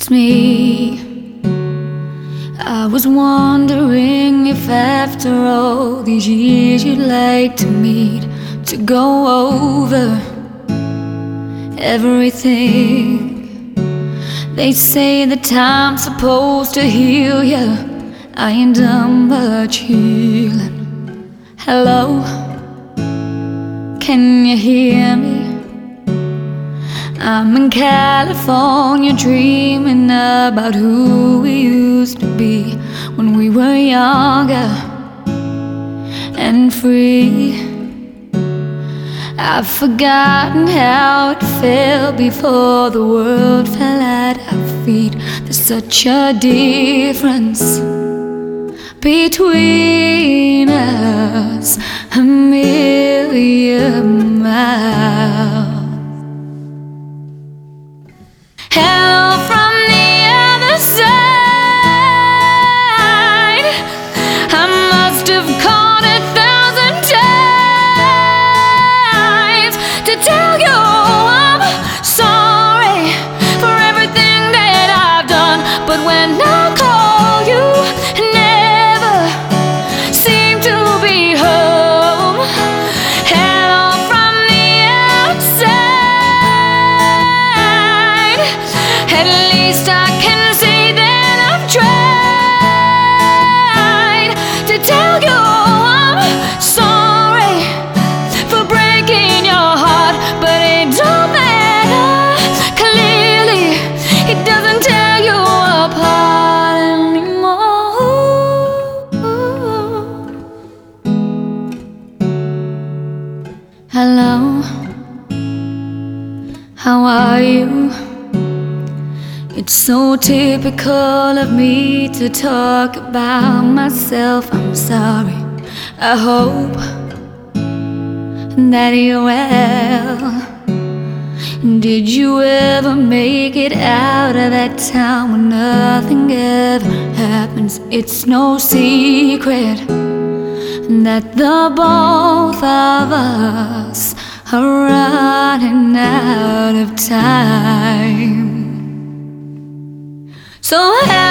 It's me. I was wondering if after all these years you'd like to meet, to go over everything. They say that time's supposed to heal ya. I ain't done much healing. Hello, can you hear me? I'm in California dreaming about who we used to be when we were younger and free. I've forgotten how it felt before the world fell at our feet. There's such a difference between us, a million miles. Hello from the other side. I must have called 1,000 times to tell you I'm sorry for everything that I've done. But when I call, you never seem to be home. Hello from the outside. At least I can say that I've tried to tell you I'm sorry for breaking your heart. But it don't matter, clearly it doesn't tear you apart anymore. Hello, how are you? It's so typical of me to talk about myself. I'm sorry. I hope that you're well. Did you ever make it out of that town where nothing ever happens? It's no secret that the both of us are running out of time. So